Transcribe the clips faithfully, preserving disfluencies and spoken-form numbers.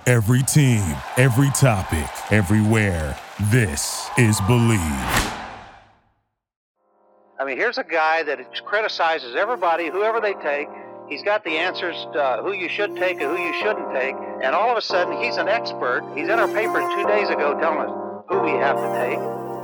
Every team, every topic, everywhere. This is Believe. I mean, here's a guy that criticizes everybody, whoever they take. He's got the answers to uh, who you should take and who you shouldn't take. And all of a sudden, he's an expert. He's in our paper two days ago telling us who we have to take.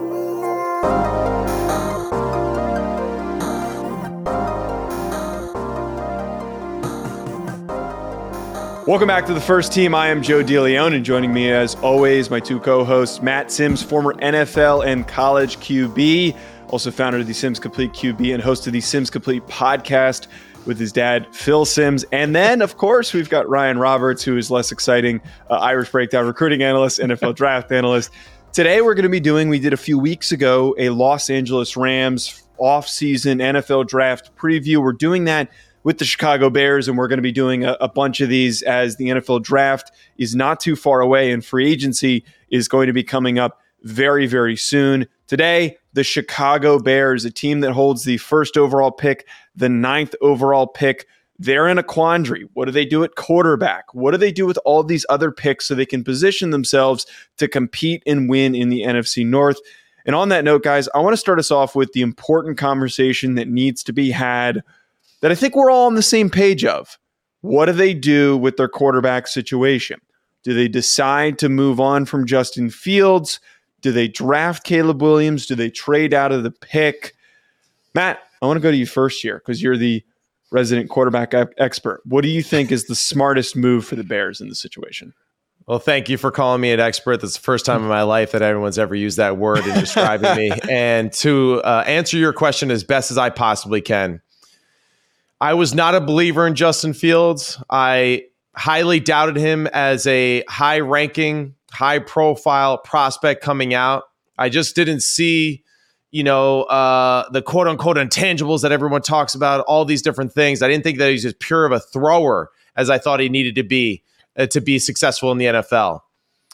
Welcome back to The First Team. I am Joe DeLeon, and joining me as always, my two co-hosts, Matt Sims, former N F L and college Q B, also founder of the Sims Complete Q B and host of the Sims Complete podcast with his dad, Phil Sims. And then, of course, we've got Ryan Roberts, who is less exciting, uh, Irish Breakdown recruiting analyst, N F L draft analyst. Today, we're going to be doing, we did a few weeks ago, a Los Angeles Rams off-season N F L draft preview. We're doing that with the Chicago Bears, and we're going to be doing a, a bunch of these as the N F L draft is not too far away, and free agency is going to be coming up very, very soon. Today, the Chicago Bears, a team that holds the first overall pick, the ninth overall pick, they're in a quandary. What do they do at quarterback? What do they do with all these other picks so they can position themselves to compete and win in the N F C North? And on that note, guys, I want to start us off with the important conversation that needs to be had that I think we're all on the same page of. What do they do with their quarterback situation? Do they decide to move on from Justin Fields? Do they draft Caleb Williams? Do they trade out of the pick? Matt, I want to go to you first here because you're the resident quarterback expert. What do you think is the smartest move for the Bears in this situation? Well, thank you for calling me an expert. That's the first time in my life that everyone's ever used that word in describing me. And to uh, answer your question as best as I possibly can, I was not a believer in Justin Fields. I highly doubted him as a high-ranking, high-profile prospect coming out. I just didn't see, you know, uh, the quote-unquote intangibles that everyone talks about, all these different things. I didn't think that he's as pure of a thrower as I thought he needed to be uh, to be successful in the N F L.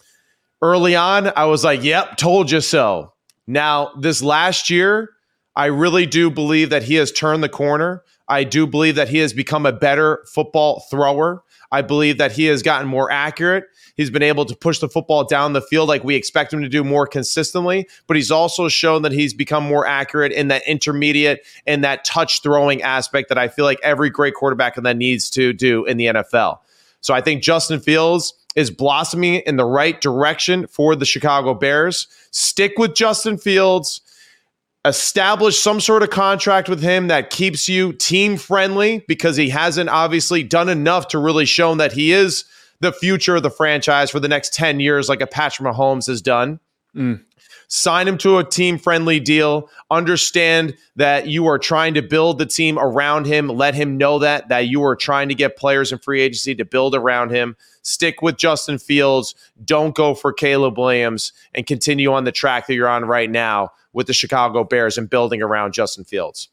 Early on, I was like, yep, told you so. Now, this last year, I really do believe that he has turned the corner. I do believe that he has become a better football thrower. I believe that he has gotten more accurate. He's been able to push the football down the field like we expect him to do more consistently, but he's also shown that he's become more accurate in that intermediate and that touch throwing aspect that I feel like every great quarterback in that needs to do in the N F L. So I think Justin Fields is blossoming in the right direction for the Chicago Bears. Stick with Justin Fields. Establish some sort of contract with him that keeps you team friendly because he hasn't obviously done enough to really show that he is the future of the franchise for the next ten years like a Patrick Mahomes has done. Mm. Sign him to a team friendly deal. Understand that you are trying to build the team around him. Let him know that, that you are trying to get players in free agency to build around him. Stick with Justin Fields. Don't go for Caleb Williams and continue on the track that you're on right now with the Chicago Bears and building around Justin Fields.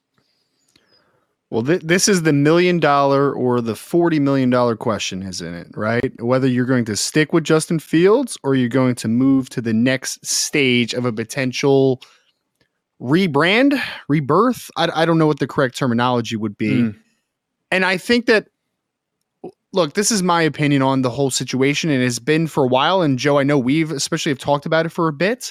Well, th- this is the million dollar or the forty million dollars question, isn't it? Right? Whether you're going to stick with Justin Fields or you're going to move to the next stage of a potential rebrand, rebirth. I, I don't know what the correct terminology would be. Mm. And I think that, look, this is my opinion on the whole situation and has been for a while. And Joe, I know we've especially have talked about it for a bit.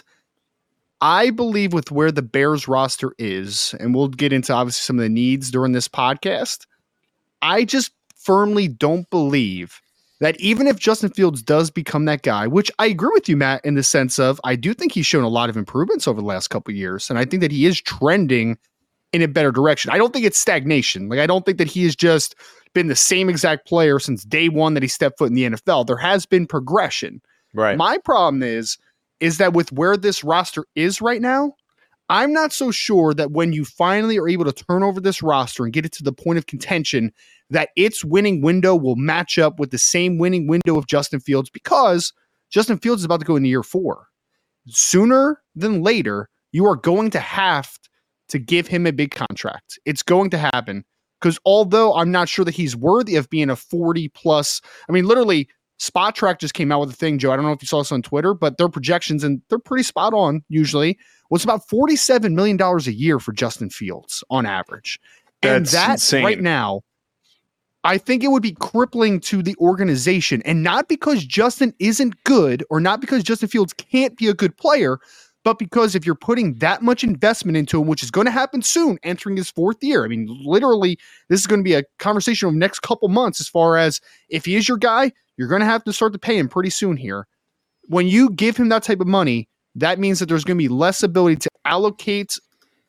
I believe with where the Bears roster is, and we'll get into obviously some of the needs during this podcast, I just firmly don't believe that even if Justin Fields does become that guy, which I agree with you, Matt, in the sense of I do think he's shown a lot of improvements over the last couple of years, and I think that he is trending in a better direction. I don't think it's stagnation. Like I don't think that he has just been the same exact player since day one that he stepped foot in the N F L. There has been progression. Right. My problem is, is that with where this roster is right now, I'm not so sure that when you finally are able to turn over this roster and get it to the point of contention, that its winning window will match up with the same winning window of Justin Fields, because Justin Fields is about to go into year four. Sooner than later, you are going to have to give him a big contract. It's going to happen because although I'm not sure that he's worthy of being a forty plus, I mean, literally, Spot Track just came out with a thing, Joe. I don't know if you saw this on Twitter, but their projections, and they're pretty spot on usually, was about forty-seven million dollars a year for Justin Fields on average. That's and that insane. right now, I think it would be crippling to the organization, and not because Justin isn't good or not because Justin Fields can't be a good player, but because if you're putting that much investment into him, which is going to happen soon, entering his fourth year. I mean, literally, this is going to be a conversation over the next couple months as far as if he is your guy, you're going to have to start to pay him pretty soon here. When you give him that type of money, that means that there's going to be less ability to allocate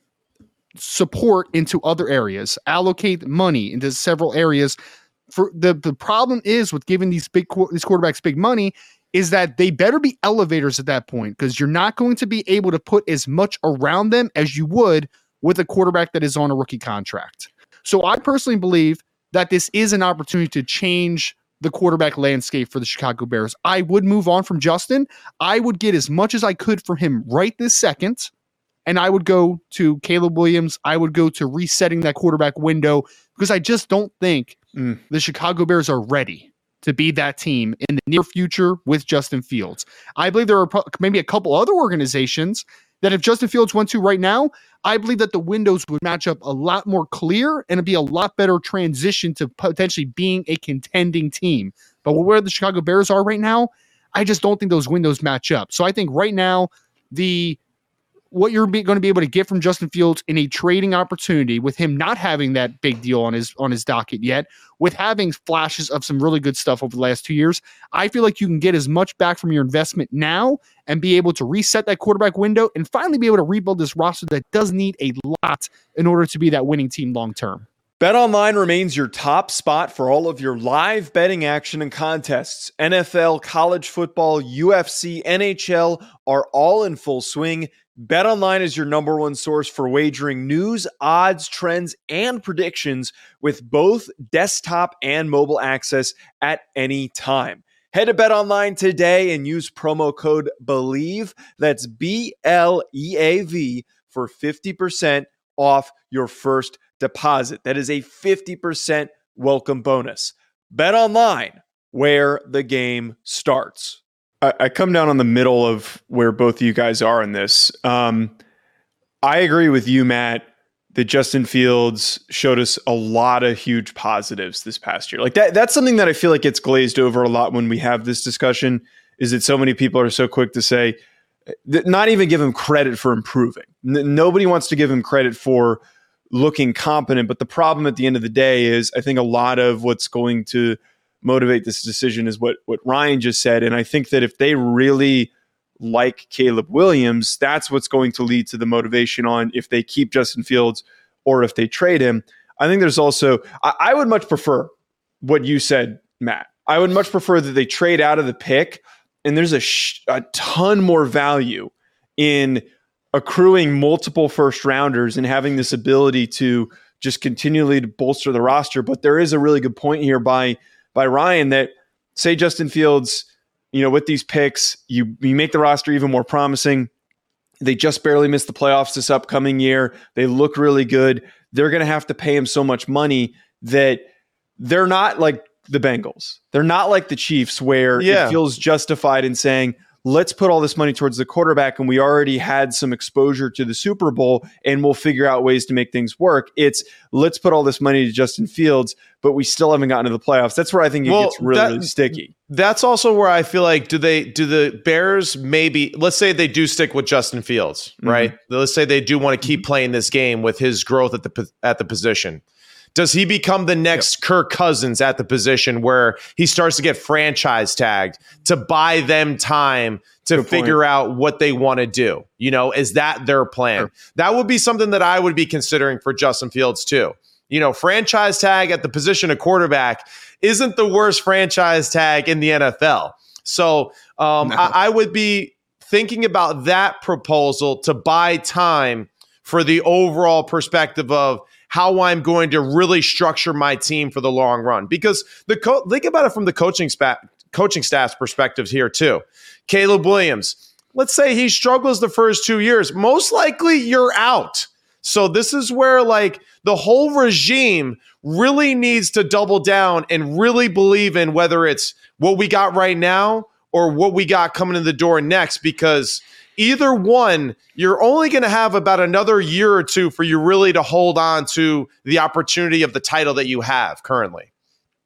support into other areas, allocate money into several areas. For the, the problem is with giving these big these quarterbacks big money is that they better be elevators at that point, because you're not going to be able to put as much around them as you would with a quarterback that is on a rookie contract. So I personally believe that this is an opportunity to change the quarterback landscape for the Chicago Bears. I would move on from Justin. I would get as much as I could from him right this second, and I would go to Caleb Williams. I would go to resetting that quarterback window, because I just don't think mm. the Chicago Bears are ready to be that team in the near future with Justin Fields. I believe there are maybe a couple other organizations that if Justin Fields went to right now, I believe that the windows would match up a lot more clear and it'd be a lot better transition to potentially being a contending team. But where the Chicago Bears are right now, I just don't think those windows match up. So I think right now, the what you're be, going to be able to get from Justin Fields in a trading opportunity, with him not having that big deal on his on his docket yet, with having flashes of some really good stuff over the last two years, I feel like you can get as much back from your investment now and be able to reset that quarterback window and finally be able to rebuild this roster that does need a lot in order to be that winning team long term. BetOnline remains your top spot for all of your live betting action and contests. N F L, college football, U F C, N H L are all in full swing. BetOnline is your number one source for wagering news, odds, trends, and predictions with both desktop and mobile access at any time. Head to BetOnline today and use promo code BELIEVE, that's B L E A V, for fifty percent off your first deposit. That is a fifty percent welcome bonus. BetOnline, where the game starts. I, I come down on the middle of where both of you guys are in this. Um, I agree with you, Matt, that Justin Fields showed us a lot of huge positives this past year. Like that, that's something that I feel like gets glazed over a lot when we have this discussion, is that so many people are so quick to say, not even give him credit for improving. N- nobody wants to give him credit for looking competent. But the problem at the end of the day is I think a lot of what's going to motivate this decision is what, what Ryan just said. And I think that if they really like Caleb Williams, that's what's going to lead to the motivation on if they keep Justin Fields or if they trade him. I think there's also, I, I would much prefer what you said, Matt. I would much prefer that they trade out of the pick, and there's a, sh- a ton more value in accruing multiple first rounders and having this ability to just continually to bolster the roster. But there is a really good point here by by Ryan that, say Justin Fields, you know, with these picks, you, you make the roster even more promising. They just barely missed the playoffs this upcoming year. They look really good. They're going to have to pay him so much money that they're not like the Bengals. They're not like the Chiefs, where yeah. it feels justified in saying, let's put all this money towards the quarterback, and we already had some exposure to the Super Bowl, and we'll figure out ways to make things work. It's let's put all this money to Justin Fields, but we still haven't gotten to the playoffs. That's where I think it well, gets really, that, really sticky. That's also where I feel like, do they do the Bears maybe, let's say they do stick with Justin Fields, right? Mm-hmm. Let's say they do want to keep playing this game with his growth at the at the position. Does he become the next yep. Kirk Cousins at the position, where he starts to get franchise tagged to buy them time to Good figure point. out what they want to do? You know, is that their plan? Sure. That would be something that I would be considering for Justin Fields too. You know, franchise tag at the position of quarterback isn't the worst franchise tag in the N F L. So um, no. I, I would be thinking about that proposal to buy time for the overall perspective of how I'm going to really structure my team for the long run. Because the co- think about it from the coaching spa- coaching staff's perspectives here too. Caleb Williams, let's say he struggles the first two years. Most likely you're out. So this is where like the whole regime really needs to double down and really believe in whether it's what we got right now or what we got coming in the door next, because either one, you're only going to have about another year or two for you really to hold on to the opportunity of the title that you have currently.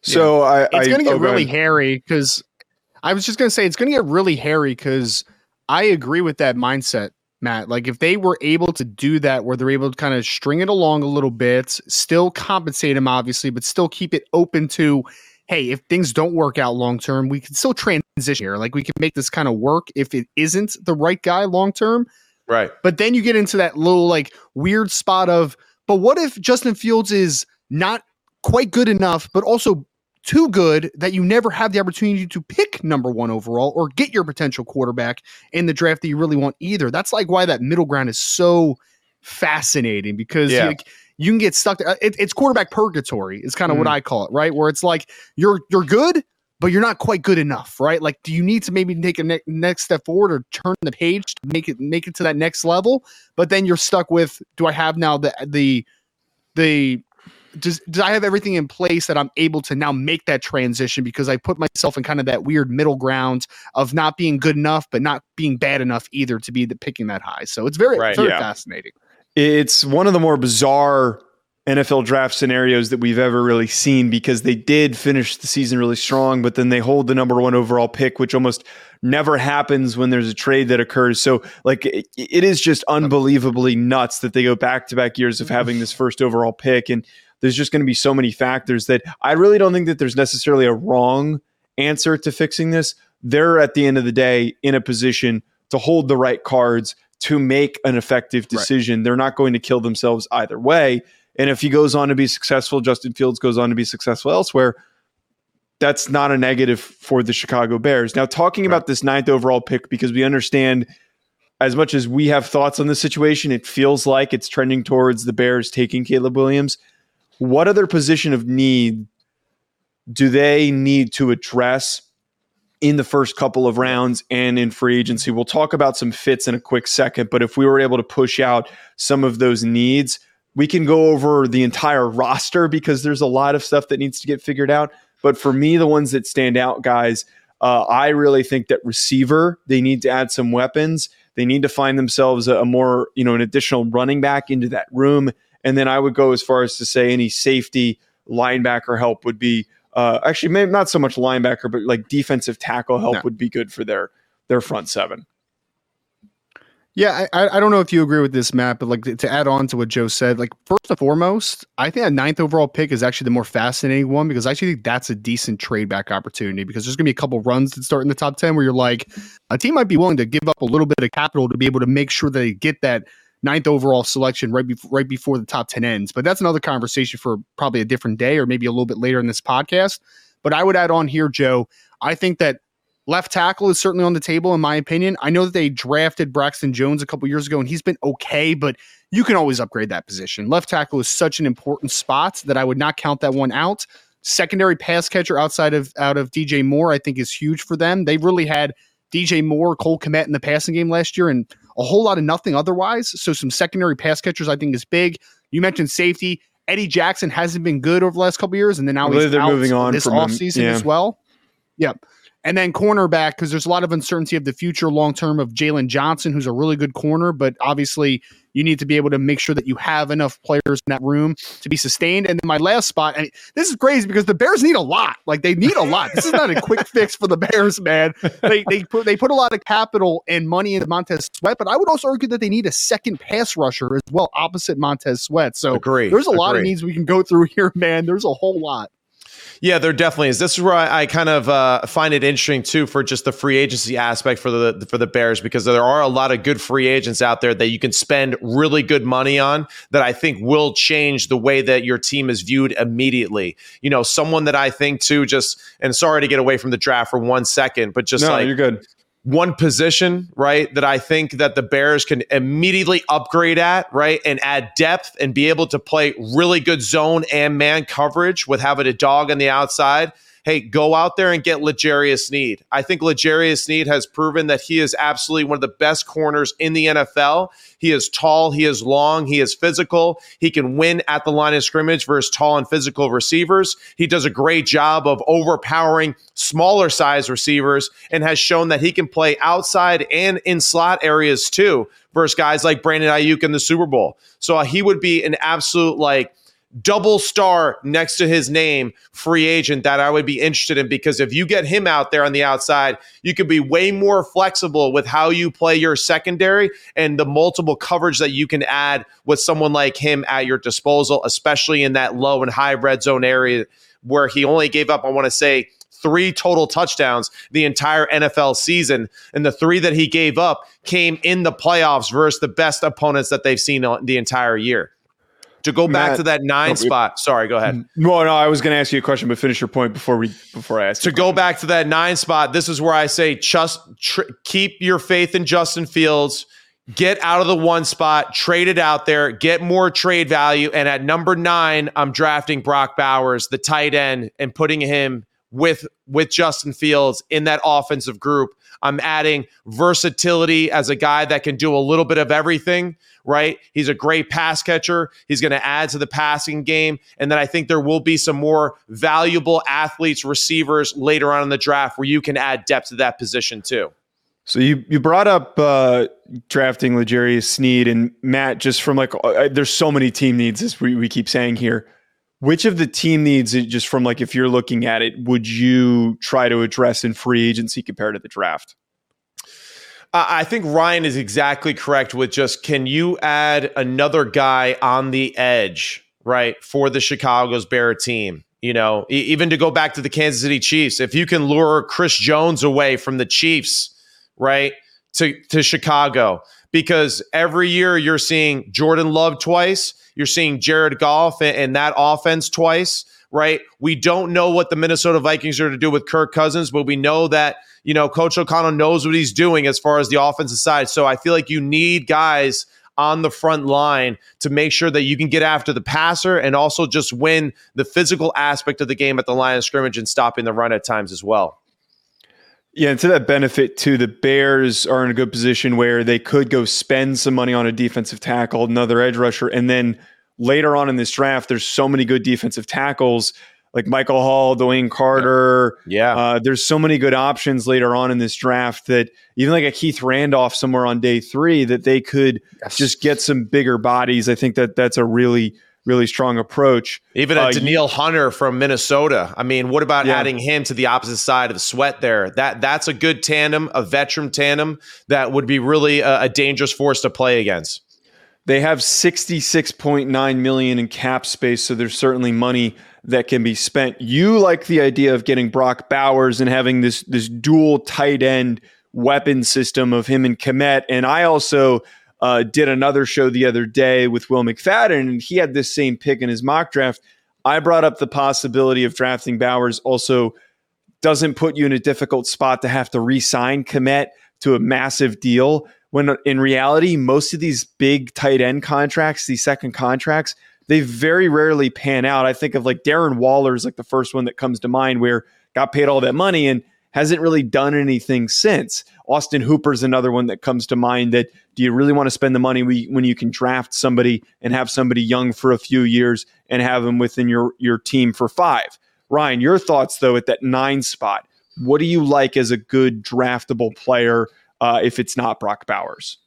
So yeah. I, it's I, going to get oh, really go hairy because I was just going to say it's going to get really hairy because I agree with that mindset, Matt. Like if they were able to do that, where they're able to kind of string it along a little bit, still compensate him, obviously, but still keep it open to, hey, if things don't work out long term, we can still transition here. Like we can make this kind of work if it isn't the right guy long term. Right. But then you get into that little like weird spot of, but what if Justin Fields is not quite good enough, but also too good that you never have the opportunity to pick number one overall or get your potential quarterback in the draft that you really want either. That's like why that middle ground is so fascinating because Yeah. you, you can get stuck there. It, it's quarterback purgatory is kind of Mm. what I call it, right? Where it's like you're you're good, but you're not quite good enough, right? Like, do you need to maybe take a ne- next step forward or turn the page to make it make it to that next level? But then you're stuck with, do I have now the the the does, do I have everything in place that I'm able to now make that transition because I put myself in kind of that weird middle ground of not being good enough, but not being bad enough either to be the, picking that high. So it's very, Right, very yeah. fascinating. It's one of the more bizarre N F L draft scenarios that we've ever really seen because they did finish the season really strong, but then they hold the number one overall pick, which almost never happens when there's a trade that occurs. So like it, it is just unbelievably nuts that they go back to back years of having this first overall pick. And there's just going to be so many factors that I really don't think that there's necessarily a wrong answer to fixing this. They're at the end of the day in a position to hold the right cards to make an effective decision. Right. They're not going to kill themselves either way. And if he goes on to be successful, Justin Fields goes on to be successful elsewhere, that's not a negative for the Chicago Bears. Now, talking right. about this ninth overall pick, because we understand as much as we have thoughts on the situation, it feels like it's trending towards the Bears taking Caleb Williams. What other position of need do they need to address in the first couple of rounds and in free agency? We'll talk about some fits in a quick second, but if we were able to push out some of those needs, we can go over the entire roster because there's a lot of stuff that needs to get figured out. But for me, the ones that stand out, guys, uh, I really think that receiver, they need to add some weapons. They need to find themselves a, a more, you know, an additional running back into that room. And then I would go as far as to say any safety linebacker help would be Uh, actually, maybe not so much linebacker, but like defensive tackle help no. would be good for their their front seven. Yeah, I, I don't know if you agree with this, Matt, but like to, to add on to what Joe said, like first and foremost, I think a ninth overall pick is actually the more fascinating one because I actually think that's a decent trade back opportunity because there's going to be a couple runs that start in the top ten where you're like, a team might be willing to give up a little bit of capital to be able to make sure they get that ninth overall selection right before right before the top ten ends. But that's another conversation for probably a different day or maybe a little bit later in this podcast. But I would add on here, Joe, I think that left tackle is certainly on the table, in my opinion. I know that they drafted Braxton Jones a couple years ago, and he's been okay, but you can always upgrade that position. Left tackle is such an important spot that I would not count that one out. Secondary pass catcher outside of out of D J Moore, I think, is huge for them. They really had D J Moore, Cole Kmet in the passing game last year, and a whole lot of nothing otherwise. So some secondary pass catchers I think is big. You mentioned safety. Eddie Jackson hasn't been good over the last couple of years, and then now he's they're out moving on this from offseason yeah. as well. Yep. And then cornerback, because there's a lot of uncertainty of the future long-term of Jalen Johnson, who's a really good corner, but obviously you need to be able to make sure that you have enough players in that room to be sustained. And then my last spot, and this is crazy because the Bears need a lot. Like they need a lot. This is not a quick fix for the Bears, man. They they put they put a lot of capital and money into Montez Sweat, but I would also argue that they need a second pass rusher as well, opposite Montez Sweat. So Agreed. there's a Agreed. lot of needs we can go through here, man. There's a whole lot. Yeah, there definitely is. This is where I, I kind of uh, find it interesting too for just the free agency aspect for the for the Bears because there are a lot of good free agents out there that you can spend really good money on that I think will change the way that your team is viewed immediately. You know, someone that I think too just and sorry to get away from the draft for one second, but just no, like you're good. One position, right, that I think that the Bears can immediately upgrade at, right, and add depth and be able to play really good zone and man coverage with having a dog on the outside. Hey, go out there and get L'Jarius Sneed. I think L'Jarius Sneed has proven that he is absolutely one of the best corners in the N F L. He is tall, he is long, he is physical. He can win at the line of scrimmage versus tall and physical receivers. He does a great job of overpowering smaller size receivers and has shown that he can play outside and in slot areas too versus guys like Brandon Ayuk in the Super Bowl. So uh, he would be an absolute like double star next to his name, free agent, that I would be interested in, because if you get him out there on the outside, you could be way more flexible with how you play your secondary and the multiple coverage that you can add with someone like him at your disposal, especially in that low and high red zone area where he only gave up, I want to say, three total touchdowns the entire N F L season. And the three that he gave up came in the playoffs versus the best opponents that they've seen the entire year. To go back Matt, to that nine oh, spot. Sorry, go ahead. No, no, I was going to ask you a question, but finish your point before we before I ask. To go back to that nine spot, this is where I say just tr- keep your faith in Justin Fields. Get out of the one spot, trade it out there, get more trade value. And at number nine, I'm drafting Brock Bowers, the tight end, and putting him with with Justin Fields in that offensive group. I'm adding versatility as a guy that can do a little bit of everything, right? He's a great pass catcher. He's going to add to the passing game. And then I think there will be some more valuable athletes, receivers later on in the draft where you can add depth to that position too. So you you brought up uh, drafting L'Jarius Sneed, and Matt, just from like, uh, there's so many team needs, as we, we keep saying here. Which of the team needs, just from like, if you're looking at it, would you try to address in free agency compared to the draft? Uh, I think Ryan is exactly correct with just, can you add another guy on the edge, right, for the Chicago's Bear team? You know, e- even to go back to the Kansas City Chiefs, if you can lure Chris Jones away from the Chiefs, right, to, to Chicago, because every year you're seeing Jordan Love twice, you're seeing Jared Goff and that offense twice, right? We don't know what the Minnesota Vikings are to do with Kirk Cousins, but we know that, you know, Coach O'Connell knows what he's doing as far as the offensive side. So I feel like you need guys on the front line to make sure that you can get after the passer and also just win the physical aspect of the game at the line of scrimmage and stopping the run at times as well. Yeah, and to that benefit too, the Bears are in a good position where they could go spend some money on a defensive tackle, another edge rusher, and then later on in this draft, there's so many good defensive tackles like Michael Hall, Dwayne Carter. Yeah, uh, there's so many good options later on in this draft that even like a Keith Randolph somewhere on day three that they could yes. just get some bigger bodies. I think that that's a really really strong approach. Even a uh, Danielle Hunter from Minnesota. I mean, what about yeah. adding him to the opposite side of the sweat there? That That's a good tandem, a veteran tandem that would be really a, a dangerous force to play against. They have sixty-six point nine million dollars in cap space, so there's certainly money that can be spent. You like the idea of getting Brock Bowers and having this, this dual tight end weapon system of him and Kmet, and I also Uh, did another show the other day with Will McFadden, and he had this same pick in his mock draft. I brought up the possibility of drafting Bowers also doesn't put you in a difficult spot to have to re-sign Kmet to a massive deal, when in reality, most of these big tight end contracts, these second contracts, they very rarely pan out. I think of like Darren Waller is like the first one that comes to mind, where got paid all that money and hasn't really done anything since. Austin Hooper's another one that comes to mind. That do you really want to spend the money when you can draft somebody and have somebody young for a few years and have them within your, your team for five? Ryan, your thoughts though at that nine spot. What do you like as a good draftable player uh, if it's not Brock Bowers?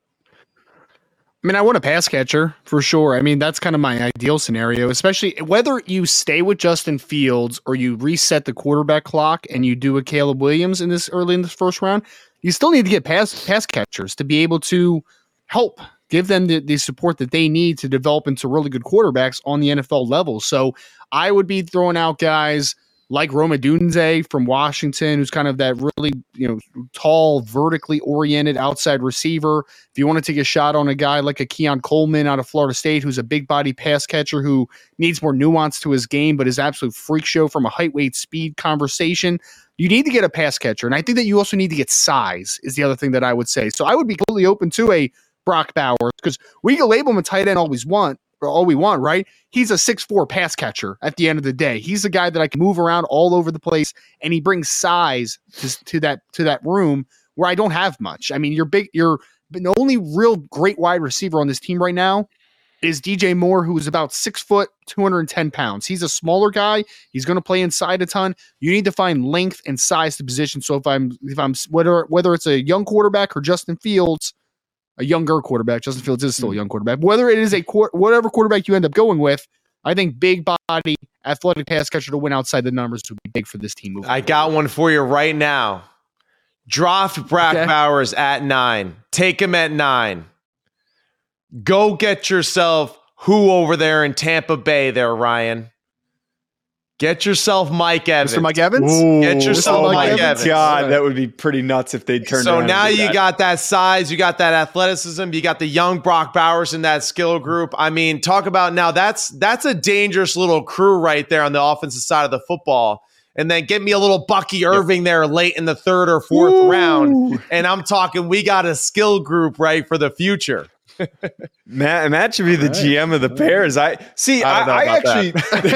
I mean, I want a pass catcher for sure. I mean, that's kind of my ideal scenario, especially whether you stay with Justin Fields or you reset the quarterback clock and you do a Caleb Williams in this early in this first round. You still need to get pass pass catchers to be able to help give them the, the support that they need to develop into really good quarterbacks on the N F L level. So I would be throwing out guys like Rome Odunze from Washington, who's kind of that really, you know, tall, vertically oriented outside receiver. If you want to take a shot on a guy like a Keon Coleman out of Florida State, who's a big body pass catcher who needs more nuance to his game, but is absolute freak show from a height, weight, speed conversation, you need to get a pass catcher. And I think that you also need to get size is the other thing that I would say. So I would be completely open to a Brock Bowers, because we can label him a tight end all we want, or all we want, right? He's a six four pass catcher at the end of the day. He's a guy that I can move around all over the place, and he brings size to, to that to that room where I don't have much. I mean, you're big. You're the only real great wide receiver on this team right now is D J Moore, who is about six foot, two hundred ten pounds. He's a smaller guy. He's going to play inside a ton. You need to find length and size to position. So if I'm if I'm whether whether it's a young quarterback or Justin Fields, a younger quarterback. Justin Fields is still a young quarterback. Whether it is a qu- whatever quarterback you end up going with, I think big body, athletic pass catcher to win outside the numbers would be big for this team. I got one for you right now. Draft Brock okay. Bowers at nine. Take him at nine. Go get yourself who over there in Tampa Bay there, Ryan? Get yourself Mike Evans. Mister Mike Evans? Ooh, Get yourself Mike, Mike Evans. Evans. God, that would be pretty nuts if they'd turn So around now and do you that. got that size, you got that athleticism, you got the young Brock Bowers in that skill group. I mean, talk about now that's that's a dangerous little crew right there on the offensive side of the football. And then get me a little Bucky Irving yep. there late in the third or fourth Ooh. round. And I'm talking, we got a skill group right for the future. Matt, Matt should be the G M of the Bears. I see. I, I, I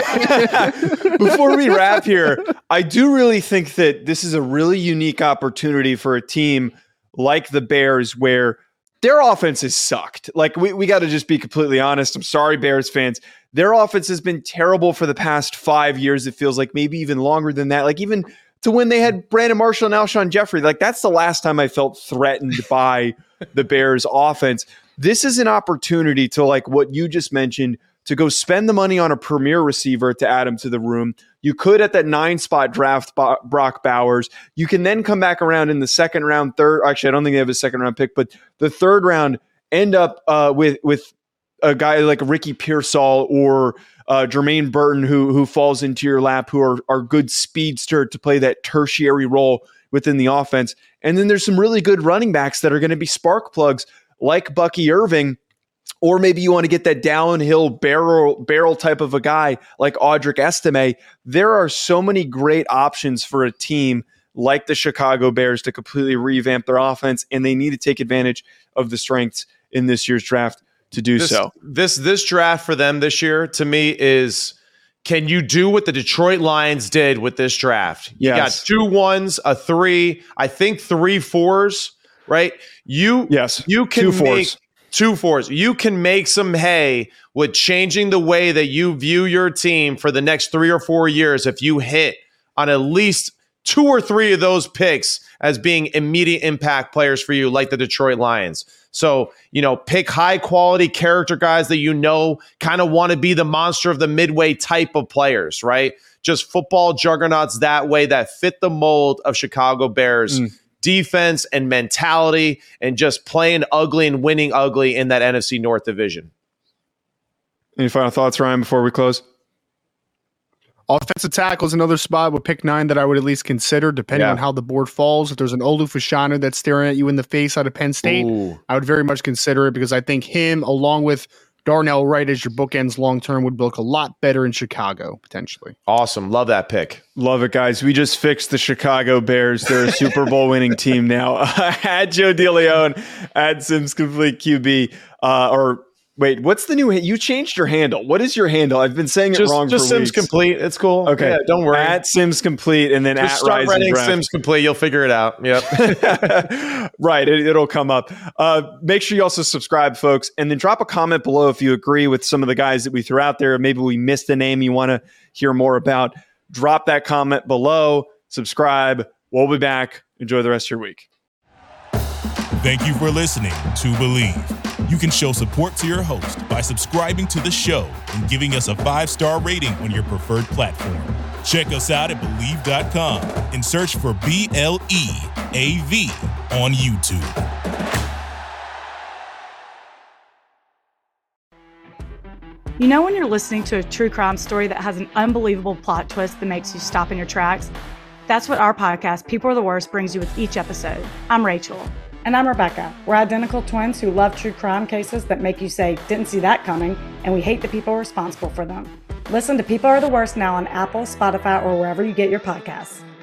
actually, before we wrap here, I do really think that this is a really unique opportunity for a team like the Bears, where their offense has sucked. Like we, we got to just be completely honest. I'm sorry, Bears fans. Their offense has been terrible for the past five years. It feels like maybe even longer than that. Like even to when they had Brandon Marshall and Alshon Jeffrey. Like that's the last time I felt threatened by the Bears offense. This is an opportunity to, like what you just mentioned, to go spend the money on a premier receiver to add him to the room. You could at that nine spot draft Bo- Brock Bowers. You can then come back around in the second round, third. Actually, I don't think they have a second round pick, but the third round end up uh, with with a guy like Ricky Pearsall or uh, Jermaine Burton, who who falls into your lap, who are are good speedster to play that tertiary role within the offense. And then there's some really good running backs that are going to be spark plugs, like Bucky Irving, or maybe you want to get that downhill barrel barrel type of a guy like Audric Estime. There are so many great options for a team like the Chicago Bears to completely revamp their offense, and they need to take advantage of the strengths in this year's draft to do this, so. This this draft for them this year, to me, is can you do what the Detroit Lions did with this draft? You yes. got two ones, a three, I think three fours. Right? You yes, you can two make fours. two fours. You can make some hay with changing the way that you view your team for the next three or four years if you hit on at least two or three of those picks as being immediate impact players for you, like the Detroit Lions. So, you know, pick high quality character guys that you know kind of want to be the monster of the midway type of players, right? Just football juggernauts that way that fit the mold of Chicago Bears. Mm. Defense and mentality and just playing ugly and winning ugly in that N F C North division. Any final thoughts, Ryan, before we close? Offensive tackle is another spot with pick nine that I would at least consider, depending yeah. on how the board falls. If there's an Olu Fashanu that's staring at you in the face out of Penn State, Ooh. I would very much consider it because I think him, along with Darnell Wright as your bookends long-term, would look a lot better in Chicago, potentially. Awesome. Love that pick. Love it, guys. We just fixed the Chicago Bears. They're a Super Bowl winning team now. At Joe DeLeon, at Sims Complete Q B, uh, or wait, what's the new? You changed your handle. What is your handle? I've been saying it just, wrong. Just for Sims weeks. Complete. It's cool. Okay, yeah, don't worry. At Sims Complete, and then just at start Rising writing Draft. Sims Complete. You'll figure it out. Yep. Right. It, it'll come up. Uh, make sure you also subscribe, folks, and then drop a comment below if you agree with some of the guys that we threw out there. Maybe we missed a name you want to hear more about. Drop that comment below. Subscribe. We'll be back. Enjoy the rest of your week. Thank you for listening to Believe. You can show support to your host by subscribing to the show and giving us a five-star rating on your preferred platform. Check us out at Believe dot com and search for B L E A V on YouTube. You know when you're listening to a true crime story that has an unbelievable plot twist that makes you stop in your tracks? That's what our podcast, People Are the Worst, brings you with each episode. I'm Rachel. And I'm Rebecca. We're identical twins who love true crime cases that make you say, didn't see that coming, and we hate the people responsible for them. Listen to People Are the Worst now on Apple, Spotify, or wherever you get your podcasts.